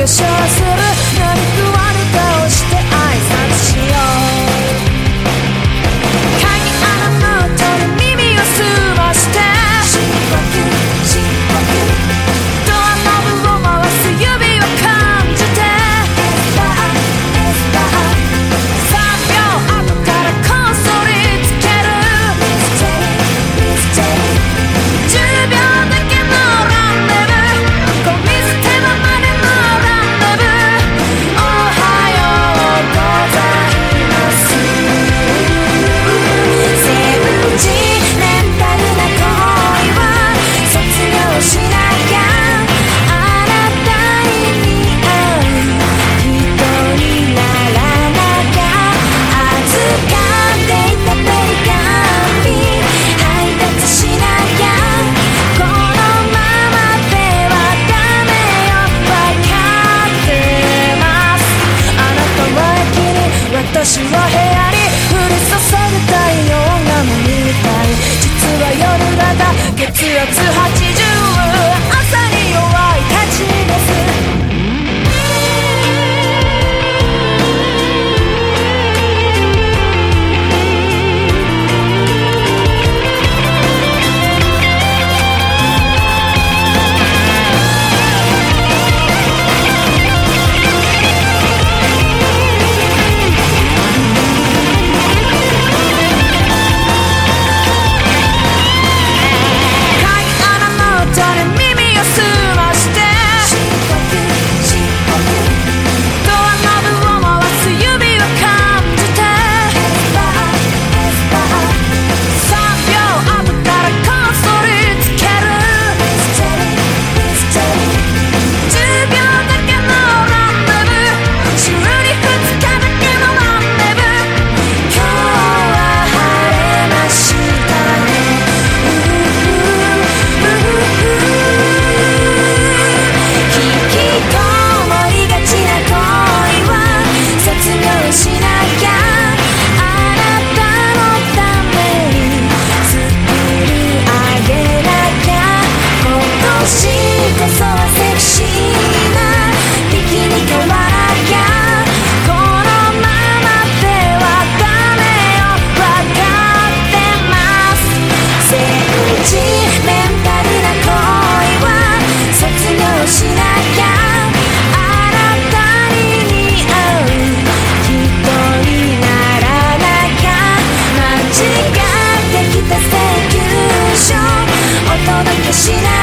化粧する何食わぬ顔して挨拶しよう鍵穴の音に耳を澄まして深呼吸深呼吸ドアノブを回す指を感じてエスパーエスパー3秒後からコンソリつけるミステリーミステリー10秒だけのランデブーゴミ捨て場までのランデブーおはようございますセブンチメンタルな恋は卒業しなきゃあなたに似合う人にならなきゃ預かっていたペリカン便配達しなきゃこのままではダメよわかってますあなたは駅に私は部屋に降り注ぐ太陽が見たい実は夜だが血圧80朝に弱いたちですお届けしない